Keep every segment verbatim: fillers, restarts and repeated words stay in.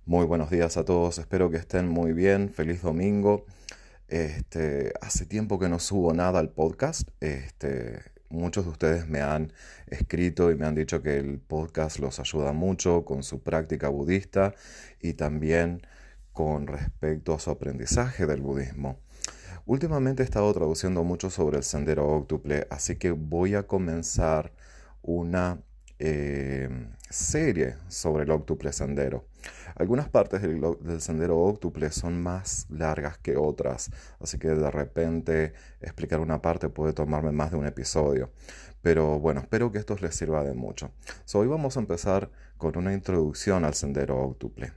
Muy buenos días a todos, espero que estén muy bien, feliz domingo. Este, hace tiempo que no subo nada al podcast. Este, muchos de ustedes me han escrito y me han dicho que el podcast los ayuda mucho con su práctica budista y también con respecto a su aprendizaje del budismo. Últimamente he estado traduciendo mucho sobre el sendero óctuple, así que voy a comenzar una eh, serie sobre el óctuple sendero. Algunas partes del, del sendero óctuple son más largas que otras, así que de repente explicar una parte puede tomarme más de un episodio. Pero bueno, espero que esto les sirva de mucho. So, hoy vamos a empezar con una introducción al sendero óctuple.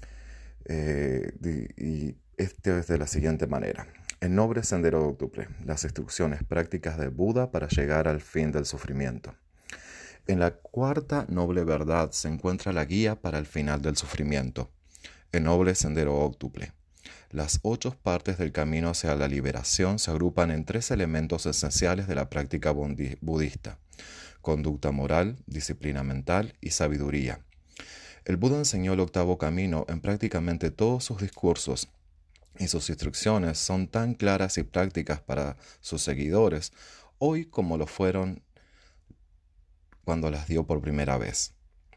Eh, y este es de la siguiente manera. El noble sendero óctuple, las instrucciones prácticas de Buda para llegar al fin del sufrimiento. En la cuarta noble verdad se encuentra la guía para el final del sufrimiento, el noble sendero óctuple. Las ocho partes del camino hacia la liberación se agrupan en tres elementos esenciales de la práctica budista: conducta moral, disciplina mental y sabiduría. El Buda enseñó el octavo camino en prácticamente todos sus discursos, y sus instrucciones son tan claras y prácticas para sus seguidores hoy como lo fueron cuando las dio por primera vez.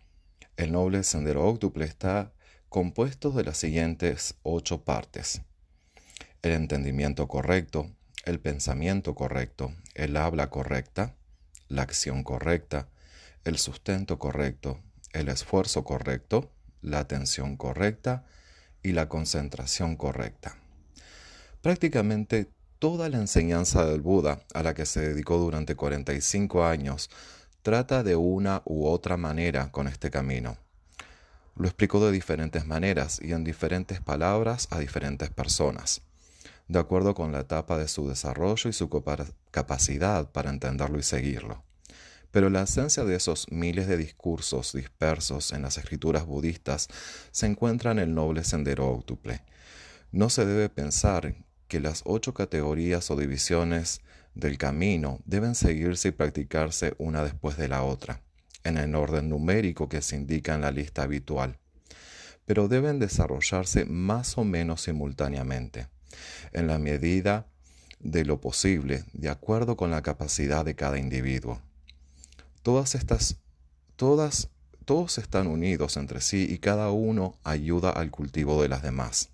El noble sendero óctuple está compuesto de las siguientes ocho partes: el entendimiento correcto, el pensamiento correcto, el habla correcta, la acción correcta, el sustento correcto, el esfuerzo correcto, la atención correcta y la concentración correcta. Prácticamente toda la enseñanza del Buda, a la que se dedicó durante cuarenta y cinco años, trata de una u otra manera con este camino. Lo explicó de diferentes maneras y en diferentes palabras a diferentes personas, de acuerdo con la etapa de su desarrollo y su capacidad para entenderlo y seguirlo. Pero la esencia de esos miles de discursos dispersos en las escrituras budistas se encuentra en el noble sendero óctuple. No se debe pensar que las ocho categorías o divisiones del camino deben seguirse y practicarse una después de la otra, en el orden numérico que se indica en la lista habitual, pero deben desarrollarse más o menos simultáneamente, en la medida de lo posible, de acuerdo con la capacidad de cada individuo. Todas estas, todas, todos están unidos entre sí y cada uno ayuda al cultivo de las demás.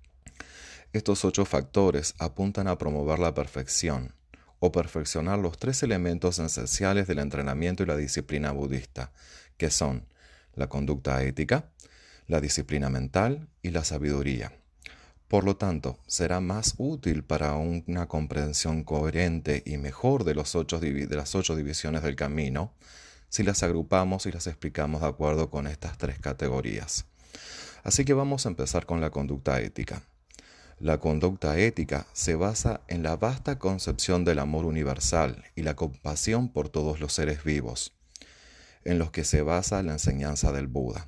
Estos ocho factores apuntan a promover la perfección, o perfeccionar los tres elementos esenciales del entrenamiento y la disciplina budista, que son la conducta ética, la disciplina mental y la sabiduría. Por lo tanto, será más útil para una comprensión coherente y mejor de, los ocho, de las ocho divisiones del camino si las agrupamos y las explicamos de acuerdo con estas tres categorías. Así que vamos a empezar con la conducta ética. La conducta ética se basa en la vasta concepción del amor universal y la compasión por todos los seres vivos, en los que se basa la enseñanza del Buda.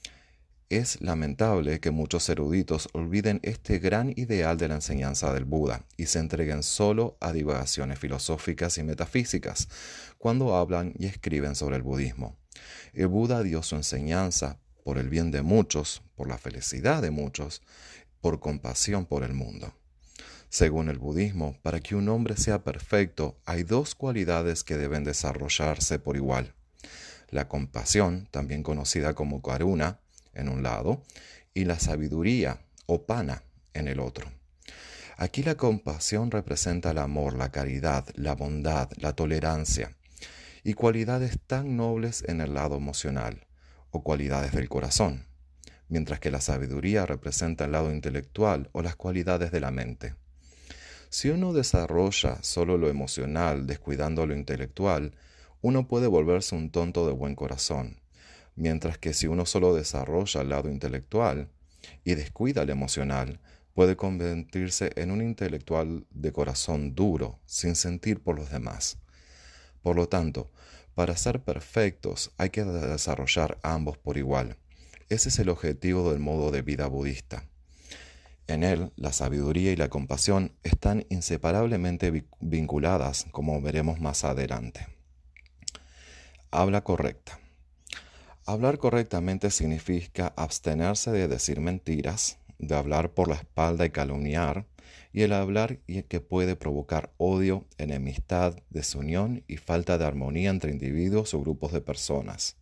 Es lamentable que muchos eruditos olviden este gran ideal de la enseñanza del Buda y se entreguen solo a divagaciones filosóficas y metafísicas cuando hablan y escriben sobre el budismo. El Buda dio su enseñanza por el bien de muchos, por la felicidad de muchos, por compasión por el mundo. Según el budismo, para que un hombre sea perfecto, hay dos cualidades que deben desarrollarse por igual: la compasión, también conocida como karuna, en un lado, y la sabiduría, o pana, en el otro. Aquí la compasión representa el amor, la caridad, la bondad, la tolerancia, y cualidades tan nobles en el lado emocional, o cualidades del corazón, mientras que la sabiduría representa el lado intelectual o las cualidades de la mente. Si uno desarrolla solo lo emocional, descuidando lo intelectual, uno puede volverse un tonto de buen corazón, mientras que si uno solo desarrolla el lado intelectual y descuida el emocional, puede convertirse en un intelectual de corazón duro, sin sentir por los demás. Por lo tanto, para ser perfectos hay que desarrollar ambos por igual. Ese es el objetivo del modo de vida budista. En él, la sabiduría y la compasión están inseparablemente vinculadas, como veremos más adelante. Habla correcta. Hablar correctamente significa abstenerse de decir mentiras, de hablar por la espalda y calumniar, y el hablar y que puede provocar odio, enemistad, desunión y falta de armonía entre individuos o grupos de personas.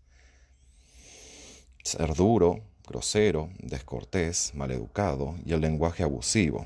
Ser duro, grosero, descortés, maleducado y el lenguaje abusivo.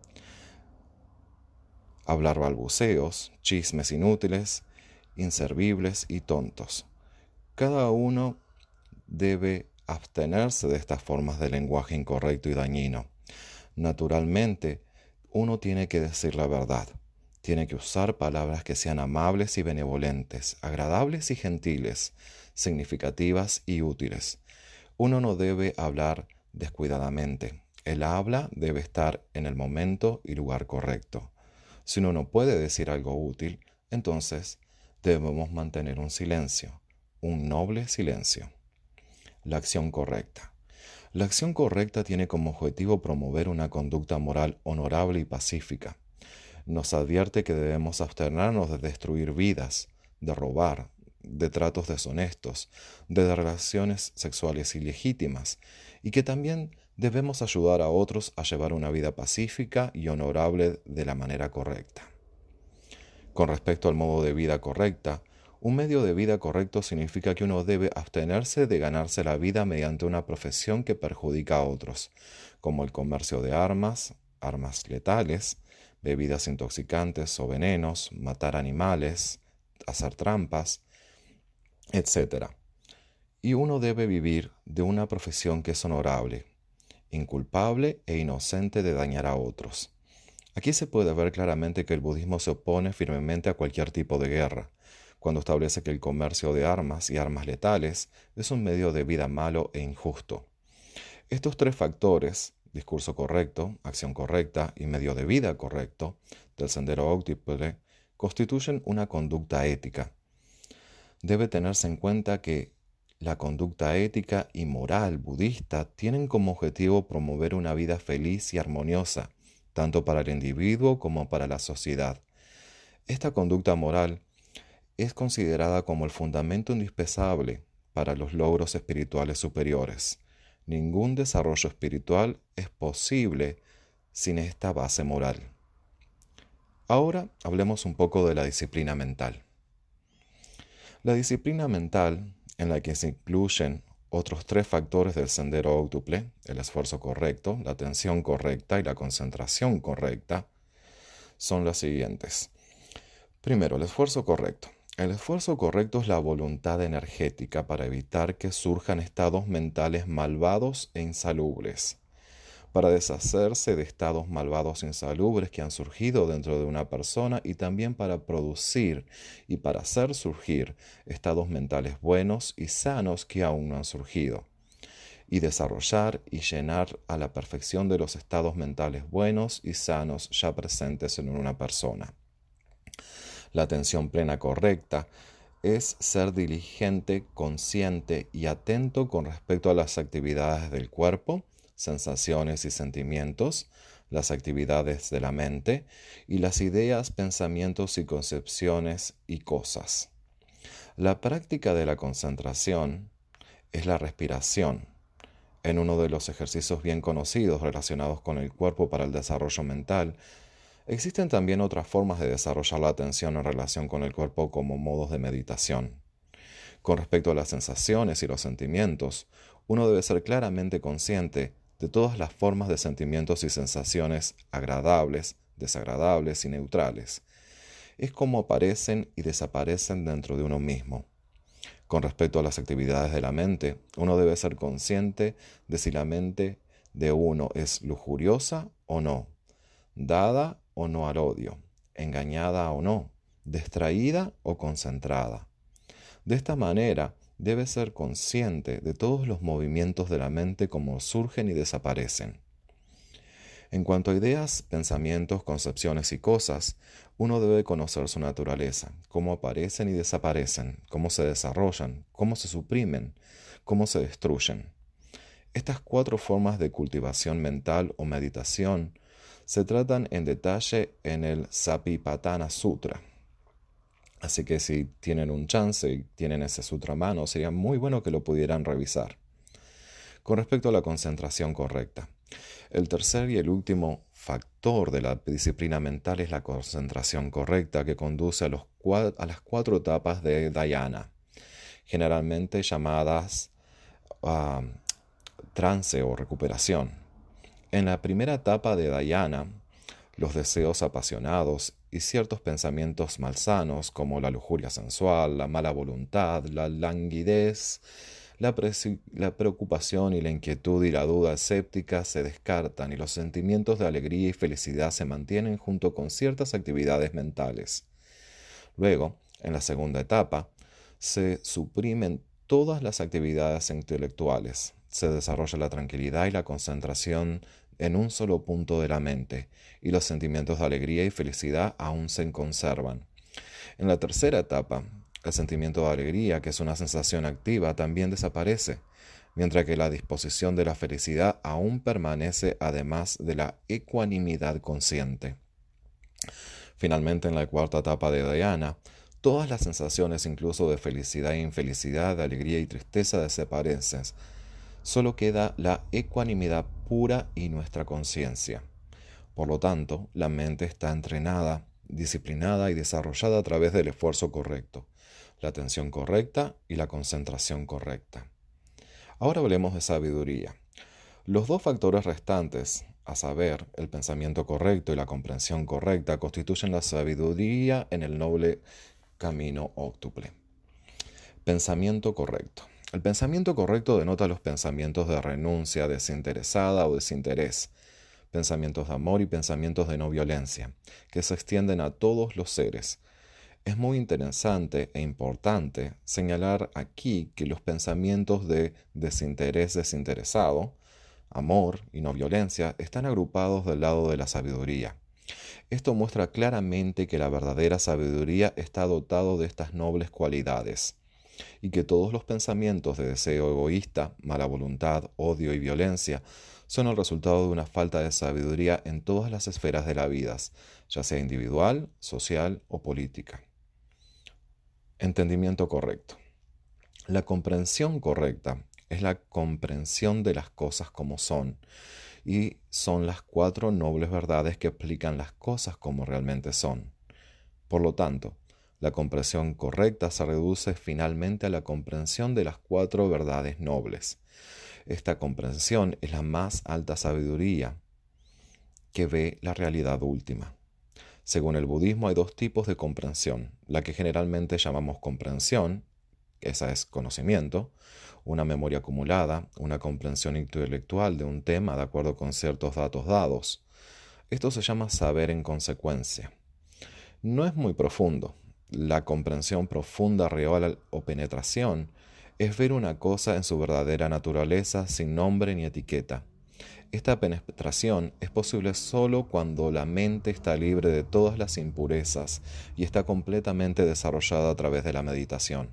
Hablar balbuceos, chismes inútiles, inservibles y tontos. Cada uno debe abstenerse de estas formas de lenguaje incorrecto y dañino. Naturalmente, uno tiene que decir la verdad. Tiene que usar palabras que sean amables y benevolentes, agradables y gentiles, significativas y útiles. Uno no debe hablar descuidadamente. El habla debe estar en el momento y lugar correcto. Si uno no puede decir algo útil, entonces debemos mantener un silencio, un noble silencio. La acción correcta. La acción correcta tiene como objetivo promover una conducta moral honorable y pacífica. Nos advierte que debemos abstenernos de destruir vidas, de robar, de tratos deshonestos, de relaciones sexuales ilegítimas, y que también debemos ayudar a otros a llevar una vida pacífica y honorable de la manera correcta. Con respecto al modo de vida correcta, un medio de vida correcto significa que uno debe abstenerse de ganarse la vida mediante una profesión que perjudica a otros, como el comercio de armas, armas letales, bebidas intoxicantes o venenos, matar animales, hacer trampas, etcétera. Y uno debe vivir de una profesión que es honorable, inculpable e inocente de dañar a otros. Aquí se puede ver claramente que el budismo se opone firmemente a cualquier tipo de guerra, cuando establece que el comercio de armas y armas letales es un medio de vida malo e injusto. Estos tres factores, discurso correcto, acción correcta y medio de vida correcto, del sendero óctuple, constituyen una conducta ética. Debe tenerse en cuenta que la conducta ética y moral budista tienen como objetivo promover una vida feliz y armoniosa, tanto para el individuo como para la sociedad. Esta conducta moral es considerada como el fundamento indispensable para los logros espirituales superiores. Ningún desarrollo espiritual es posible sin esta base moral. Ahora hablemos un poco de la disciplina mental. La disciplina mental, en la que se incluyen otros tres factores del sendero óctuple, el esfuerzo correcto, la atención correcta y la concentración correcta, son las siguientes. Primero, el esfuerzo correcto. El esfuerzo correcto es la voluntad energética para evitar que surjan estados mentales malvados e insalubres, para deshacerse de estados malvados e insalubres que han surgido dentro de una persona y también para producir y para hacer surgir estados mentales buenos y sanos que aún no han surgido, y desarrollar y llenar a la perfección de los estados mentales buenos y sanos ya presentes en una persona. La atención plena correcta es ser diligente, consciente y atento con respecto a las actividades del cuerpo, sensaciones y sentimientos, las actividades de la mente y las ideas, pensamientos y concepciones y cosas. La práctica de la concentración es la respiración. En uno de los ejercicios bien conocidos relacionados con el cuerpo para el desarrollo mental, existen también otras formas de desarrollar la atención en relación con el cuerpo como modos de meditación. Con respecto a las sensaciones y los sentimientos, uno debe ser claramente consciente de todas las formas de sentimientos y sensaciones agradables, desagradables y neutrales. Es como aparecen y desaparecen dentro de uno mismo. Con respecto a las actividades de la mente, uno debe ser consciente de si la mente de uno es lujuriosa o no, dada o no al odio, engañada o no, distraída o concentrada. De esta manera, debe ser consciente de todos los movimientos de la mente como surgen y desaparecen. En cuanto a ideas, pensamientos, concepciones y cosas, uno debe conocer su naturaleza, cómo aparecen y desaparecen, cómo se desarrollan, cómo se suprimen, cómo se destruyen. Estas cuatro formas de cultivación mental o meditación se tratan en detalle en el Satipatthana Sutra. Así que si tienen un chance y tienen ese sutra a mano, sería muy bueno que lo pudieran revisar. Con respecto a la concentración correcta, el tercer y el último factor de la disciplina mental es la concentración correcta, que conduce a, los cua- a las cuatro etapas de dhyana, generalmente llamadas uh, trance o recuperación. En la primera etapa de dhyana, los deseos apasionados y ciertos pensamientos malsanos como la lujuria sensual, la mala voluntad, la languidez, la, la preocupación y la inquietud y la duda escéptica se descartan y los sentimientos de alegría y felicidad se mantienen junto con ciertas actividades mentales. Luego, en la segunda etapa, se suprimen todas las actividades intelectuales, se desarrolla la tranquilidad y la concentración en un solo punto de la mente, y los sentimientos de alegría y felicidad aún se conservan. En la tercera etapa, el sentimiento de alegría, que es una sensación activa, también desaparece, mientras que la disposición de la felicidad aún permanece, además de la ecuanimidad consciente. Finalmente, en la cuarta etapa de dhyana, todas las sensaciones, incluso de felicidad e infelicidad, de alegría y tristeza, desaparecen. Solo queda la ecuanimidad pura y nuestra conciencia. Por lo tanto, la mente está entrenada, disciplinada y desarrollada a través del esfuerzo correcto, la atención correcta y la concentración correcta. Ahora hablemos de sabiduría. Los dos factores restantes, a saber, el pensamiento correcto y la comprensión correcta, constituyen la sabiduría en el noble camino óctuple. Pensamiento correcto. El pensamiento correcto denota los pensamientos de renuncia desinteresada o desinterés, pensamientos de amor y pensamientos de no violencia, que se extienden a todos los seres. Es muy interesante e importante señalar aquí que los pensamientos de desinterés desinteresado, amor y no violencia están agrupados del lado de la sabiduría. Esto muestra claramente que la verdadera sabiduría está dotado de estas nobles cualidades, y que todos los pensamientos de deseo egoísta, mala voluntad, odio y violencia son el resultado de una falta de sabiduría en todas las esferas de la vida, ya sea individual, social o política. Entendimiento correcto. La comprensión correcta es la comprensión de las cosas como son, y son las cuatro nobles verdades que explican las cosas como realmente son. Por lo tanto, la comprensión correcta se reduce finalmente a la comprensión de las cuatro verdades nobles. Esta comprensión es la más alta sabiduría que ve la realidad última. Según el budismo hay dos tipos de comprensión, la que generalmente llamamos comprensión, esa es conocimiento, una memoria acumulada, una comprensión intelectual de un tema de acuerdo con ciertos datos dados. Esto se llama saber en consecuencia. No es muy profundo. La comprensión profunda, real o penetración es ver una cosa en su verdadera naturaleza sin nombre ni etiqueta. Esta penetración es posible solo cuando la mente está libre de todas las impurezas y está completamente desarrollada a través de la meditación.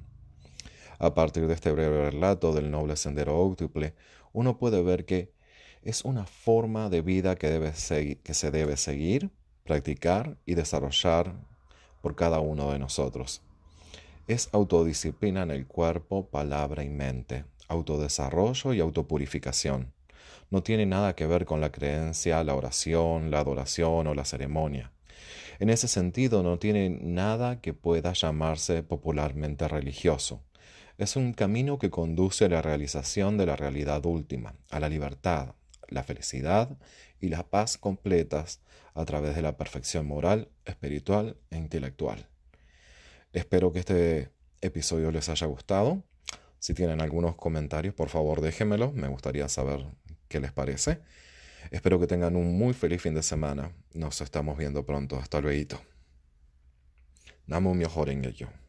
A partir de este breve relato del noble sendero óctuple, uno puede ver que es una forma de vida que, debe segui- que se debe seguir, practicar y desarrollar por cada uno de nosotros. Es autodisciplina en el cuerpo, palabra y mente, autodesarrollo y autopurificación. No tiene nada que ver con la creencia, la oración, la adoración o la ceremonia. En ese sentido, no tiene nada que pueda llamarse popularmente religioso. Es un camino que conduce a la realización de la realidad última, a la libertad, la felicidad y la paz completas a través de la perfección moral, espiritual e intelectual. Espero que este episodio les haya gustado. Si tienen algunos comentarios, por favor déjenmelos. Me gustaría saber qué les parece. Espero que tengan un muy feliz fin de semana. Nos estamos viendo pronto. Hasta luego. Namo Myoho Renge Kyo.